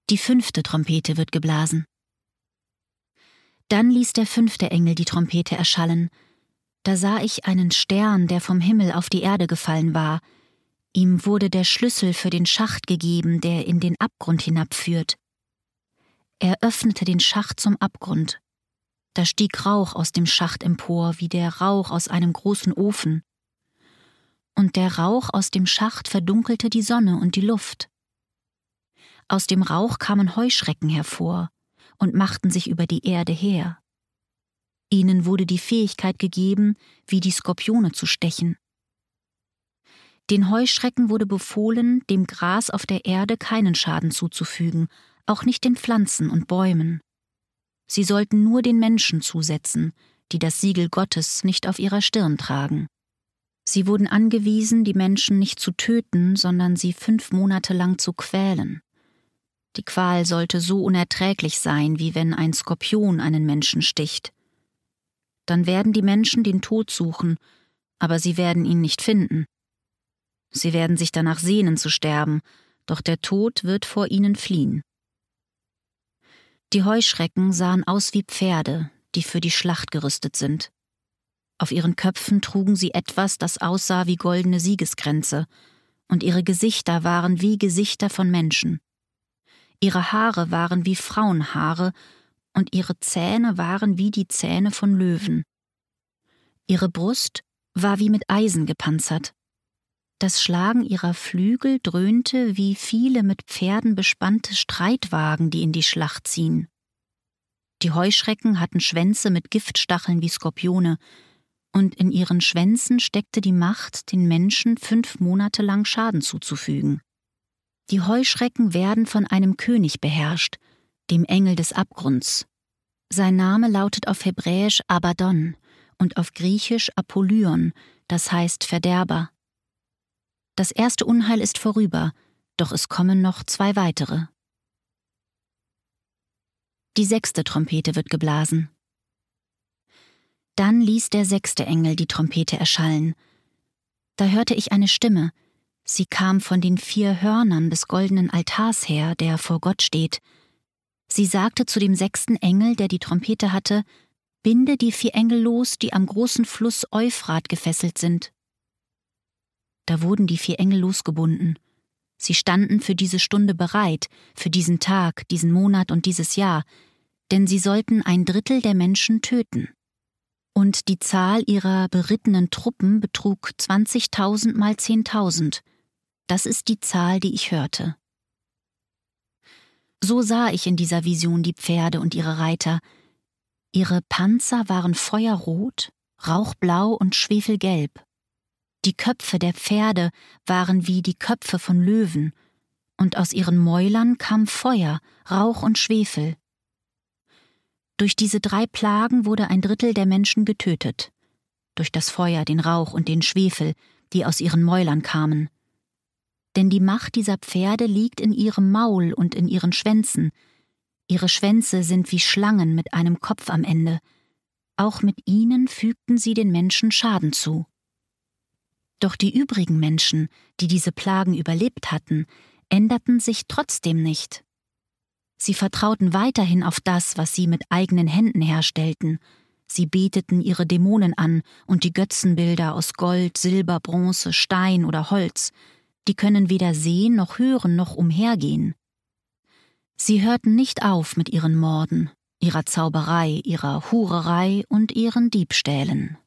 Die 5. Trompete wird geblasen. Dann ließ der 5. Engel die Trompete erschallen. Da sah ich einen Stern, der vom Himmel auf die Erde gefallen war. Ihm wurde der Schlüssel für den Schacht gegeben, der in den Abgrund hinabführt. Er öffnete den Schacht zum Abgrund. Da stieg Rauch aus dem Schacht empor, wie der Rauch aus einem großen Ofen. Und der Rauch aus dem Schacht verdunkelte die Sonne und die Luft. Aus dem Rauch kamen Heuschrecken hervor und machten sich über die Erde her. Ihnen wurde die Fähigkeit gegeben, wie die Skorpione zu stechen. Den Heuschrecken wurde befohlen, dem Gras auf der Erde keinen Schaden zuzufügen, auch nicht den Pflanzen und Bäumen. Sie sollten nur den Menschen zusetzen, die das Siegel Gottes nicht auf ihrer Stirn tragen. Sie wurden angewiesen, die Menschen nicht zu töten, sondern sie 5 Monate lang zu quälen. Die Qual sollte so unerträglich sein, wie wenn ein Skorpion einen Menschen sticht. Dann werden die Menschen den Tod suchen, aber sie werden ihn nicht finden. Sie werden sich danach sehnen zu sterben, doch der Tod wird vor ihnen fliehen. Die Heuschrecken sahen aus wie Pferde, die für die Schlacht gerüstet sind. Auf ihren Köpfen trugen sie etwas, das aussah wie goldene Siegeskränze, und ihre Gesichter waren wie Gesichter von Menschen. Ihre Haare waren wie Frauenhaare, und ihre Zähne waren wie die Zähne von Löwen. Ihre Brust war wie mit Eisen gepanzert. Das Schlagen ihrer Flügel dröhnte wie viele mit Pferden bespannte Streitwagen, die in die Schlacht ziehen. Die Heuschrecken hatten Schwänze mit Giftstacheln wie Skorpione, und in ihren Schwänzen steckte die Macht, den Menschen 5 Monate lang Schaden zuzufügen. Die Heuschrecken werden von einem König beherrscht, dem Engel des Abgrunds. Sein Name lautet auf Hebräisch Abaddon und auf Griechisch Apollyon, das heißt Verderber. Das erste Unheil ist vorüber, doch es kommen noch 2 weitere. Die 6. Trompete wird geblasen. Dann ließ der 6. Engel die Trompete erschallen. Da hörte ich eine Stimme. Sie kam von den 4 Hörnern des goldenen Altars her, der vor Gott steht. Sie sagte zu dem 6. Engel, der die Trompete hatte: Binde die 4 Engel los, die am großen Fluss Euphrat gefesselt sind. Da wurden die 4 Engel losgebunden. Sie standen für diese Stunde bereit, für diesen Tag, diesen Monat und dieses Jahr, denn sie sollten 1/3 der Menschen töten. Und die Zahl ihrer berittenen Truppen betrug 20.000 mal 10.000. Das ist die Zahl, die ich hörte. So sah ich in dieser Vision die Pferde und ihre Reiter. Ihre Panzer waren feuerrot, rauchblau und schwefelgelb. Die Köpfe der Pferde waren wie die Köpfe von Löwen, und aus ihren Mäulern kam Feuer, Rauch und Schwefel. Durch diese 3 Plagen wurde 1/3 der Menschen getötet, durch das Feuer, den Rauch und den Schwefel, die aus ihren Mäulern kamen. Denn die Macht dieser Pferde liegt in ihrem Maul und in ihren Schwänzen. Ihre Schwänze sind wie Schlangen mit einem Kopf am Ende. Auch mit ihnen fügten sie den Menschen Schaden zu. Doch die übrigen Menschen, die diese Plagen überlebt hatten, änderten sich trotzdem nicht. Sie vertrauten weiterhin auf das, was sie mit eigenen Händen herstellten. Sie beteten ihre Dämonen an und die Götzenbilder aus Gold, Silber, Bronze, Stein oder Holz. Die können weder sehen noch hören noch umhergehen. Sie hörten nicht auf mit ihren Morden, ihrer Zauberei, ihrer Hurerei und ihren Diebstählen.